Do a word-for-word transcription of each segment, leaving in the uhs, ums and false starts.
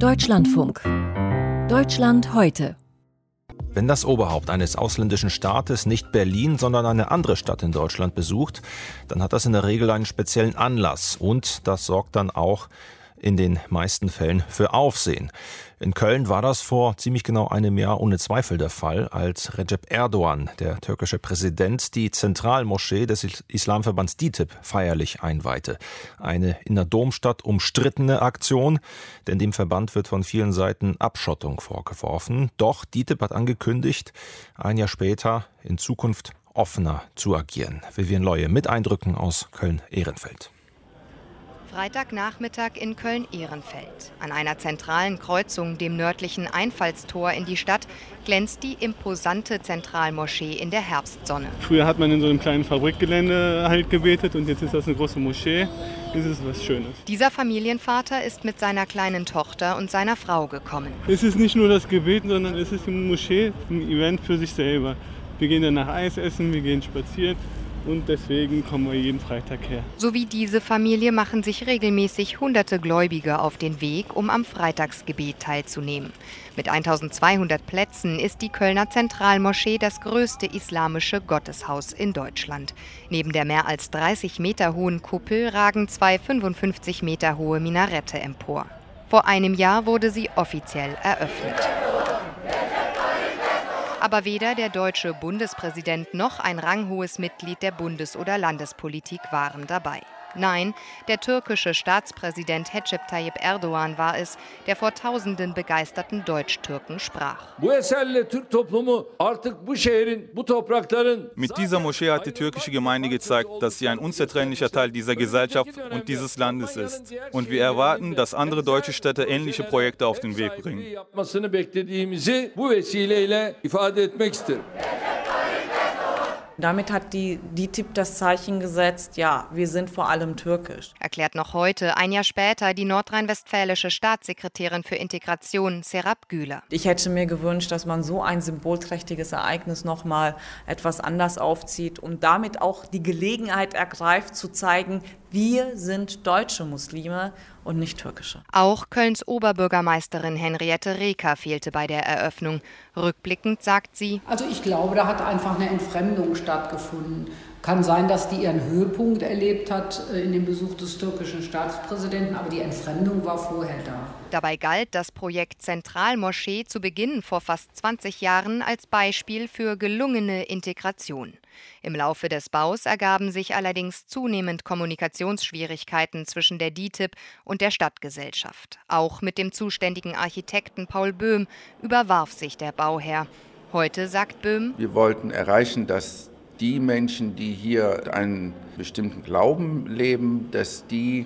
Deutschlandfunk. Deutschland heute. Wenn das Oberhaupt eines ausländischen Staates nicht Berlin, sondern eine andere Stadt in Deutschland besucht, dann hat das in der Regel einen speziellen Anlass und das sorgt dann auch in den meisten Fällen für Aufsehen. In Köln war das vor ziemlich genau einem Jahr ohne Zweifel der Fall, als Recep Erdoğan, der türkische Präsident, die Zentralmoschee des Islamverbands D I T I B feierlich einweihte. Eine in der Domstadt umstrittene Aktion, denn dem Verband wird von vielen Seiten Abschottung vorgeworfen. Doch D I T I B hat angekündigt, ein Jahr später in Zukunft offener zu agieren. Vivian Leue mit Eindrücken aus Köln-Ehrenfeld. Freitagnachmittag in Köln-Ehrenfeld. An einer zentralen Kreuzung, dem nördlichen Einfallstor in die Stadt, glänzt die imposante Zentralmoschee in der Herbstsonne. Früher hat man in so einem kleinen Fabrikgelände halt gebetet und jetzt ist das eine große Moschee. Das ist was Schönes. Dieser Familienvater ist mit seiner kleinen Tochter und seiner Frau gekommen. Es ist nicht nur das Gebet, sondern es ist eine Moschee, ein Event für sich selber. Wir gehen danach Eis essen, wir gehen spazieren. Und deswegen kommen wir jeden Freitag her. So wie diese Familie machen sich regelmäßig hunderte Gläubige auf den Weg, um am Freitagsgebet teilzunehmen. Mit eintausendzweihundert Plätzen ist die Kölner Zentralmoschee das größte islamische Gotteshaus in Deutschland. Neben der mehr als dreißig Meter hohen Kuppel ragen zwei fünfundfünfzig Meter hohe Minarette empor. Vor einem Jahr wurde sie offiziell eröffnet. Aber weder der deutsche Bundespräsident noch ein ranghohes Mitglied der Bundes- oder Landespolitik waren dabei. Nein, der türkische Staatspräsident Recep Tayyip Erdoğan war es, der vor tausenden begeisterten Deutsch-Türken sprach. Mit dieser Moschee hat die türkische Gemeinde gezeigt, dass sie ein unzertrennlicher Teil dieser Gesellschaft und dieses Landes ist. Und wir erwarten, dass andere deutsche Städte ähnliche Projekte auf den Weg bringen. Damit hat die D I T I B das Zeichen gesetzt, ja, wir sind vor allem türkisch. Erklärt noch heute, ein Jahr später, die nordrhein-westfälische Staatssekretärin für Integration, Serap Güler. Ich hätte mir gewünscht, dass man so ein symbolträchtiges Ereignis nochmal etwas anders aufzieht und damit auch die Gelegenheit ergreift, zu zeigen, wir sind deutsche Muslime und nicht türkische. Auch Kölns Oberbürgermeisterin Henriette Reker fehlte bei der Eröffnung. Rückblickend sagt sie: Also ich glaube, da hat einfach eine Entfremdung stattgefunden. Kann sein, dass die ihren Höhepunkt erlebt hat in dem Besuch des türkischen Staatspräsidenten, aber die Entfremdung war vorher da. Dabei galt das Projekt Zentralmoschee zu Beginn vor fast zwanzig Jahren als Beispiel für gelungene Integration. Im Laufe des Baus ergaben sich allerdings zunehmend Kommunikationsschwierigkeiten zwischen der D I T I B und der Stadtgesellschaft. Auch mit dem zuständigen Architekten Paul Böhm überwarf sich der Bauherr. Heute sagt Böhm: Wir wollten erreichen, dass die Menschen, die hier einen bestimmten Glauben leben, dass die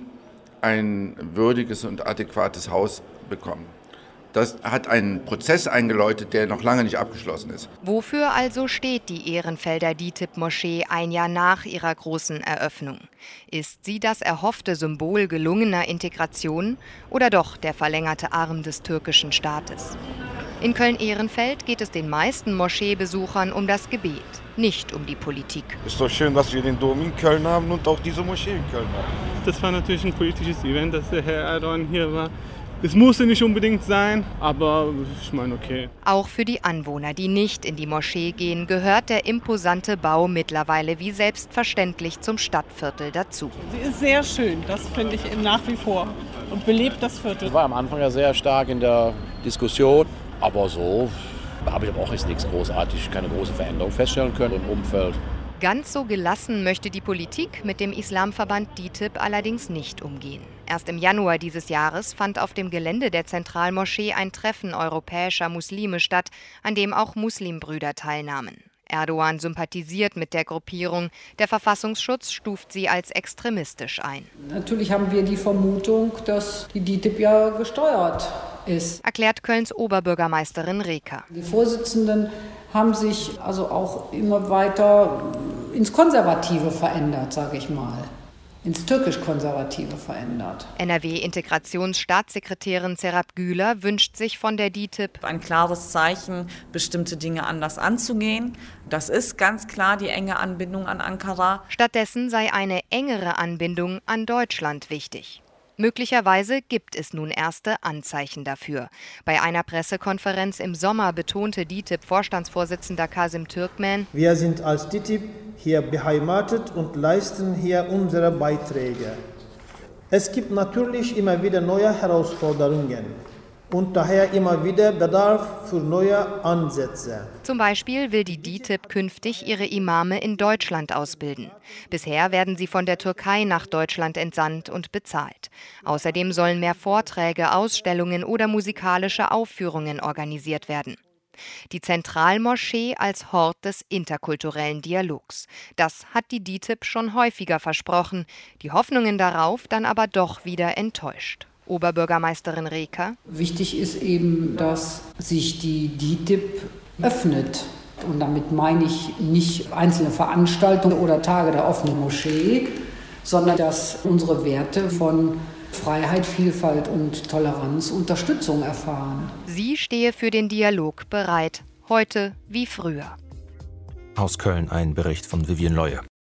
ein würdiges und adäquates Haus bekommen. Das hat einen Prozess eingeläutet, der noch lange nicht abgeschlossen ist. Wofür also steht die Ehrenfelder D I T I B-Moschee ein Jahr nach ihrer großen Eröffnung? Ist sie das erhoffte Symbol gelungener Integration oder doch der verlängerte Arm des türkischen Staates? In Köln-Ehrenfeld geht es den meisten Moscheebesuchern um das Gebet, nicht um die Politik. Es ist doch schön, dass wir den Dom in Köln haben und auch diese Moschee in Köln haben. Das war natürlich ein politisches Event, dass der Herr Erdoğan hier war. Es musste nicht unbedingt sein, aber ich meine, okay. Auch für die Anwohner, die nicht in die Moschee gehen, gehört der imposante Bau mittlerweile wie selbstverständlich zum Stadtviertel dazu. Sie ist sehr schön, das finde ich nach wie vor, und belebt das Viertel. Ich war am Anfang ja sehr stark in der Diskussion, aber so habe ich aber auch jetzt nichts großartig, keine große Veränderung feststellen können im Umfeld. Ganz so gelassen möchte die Politik mit dem Islamverband D I T I B allerdings nicht umgehen. Erst im Januar dieses Jahres fand auf dem Gelände der Zentralmoschee ein Treffen europäischer Muslime statt, an dem auch Muslimbrüder teilnahmen. Erdoğan sympathisiert mit der Gruppierung. Der Verfassungsschutz stuft sie als extremistisch ein. Natürlich haben wir die Vermutung, dass die D I T I B ja gesteuert ist, erklärt Kölns Oberbürgermeisterin Reker. Die Vorsitzenden haben sich also auch immer weiter ins Konservative verändert, sage ich mal. Ins türkisch-konservative verändert. N R W-Integrationsstaatssekretärin Serap Güler wünscht sich von der D I T I B ein klares Zeichen, bestimmte Dinge anders anzugehen. Das ist ganz klar die enge Anbindung an Ankara. Stattdessen sei eine engere Anbindung an Deutschland wichtig. Möglicherweise gibt es nun erste Anzeichen dafür. Bei einer Pressekonferenz im Sommer betonte D I T I B-Vorstandsvorsitzender Kasım Türkmen: Wir sind als D I T I B hier beheimatet und leisten hier unsere Beiträge. Es gibt natürlich immer wieder neue Herausforderungen und daher immer wieder Bedarf für neue Ansätze. Zum Beispiel will die D I T I B künftig ihre Imame in Deutschland ausbilden. Bisher werden sie von der Türkei nach Deutschland entsandt und bezahlt. Außerdem sollen mehr Vorträge, Ausstellungen oder musikalische Aufführungen organisiert werden. Die Zentralmoschee als Hort des interkulturellen Dialogs. Das hat die D I T I B schon häufiger versprochen, die Hoffnungen darauf dann aber doch wieder enttäuscht. Oberbürgermeisterin Reker: Wichtig ist eben, dass sich die D I T I B öffnet. Und damit meine ich nicht einzelne Veranstaltungen oder Tage der offenen Moschee, sondern dass unsere Werte von Freiheit, Vielfalt und Toleranz Unterstützung erfahren. Sie stehe für den Dialog bereit, heute wie früher. Aus Köln ein Bericht von Vivian Leue.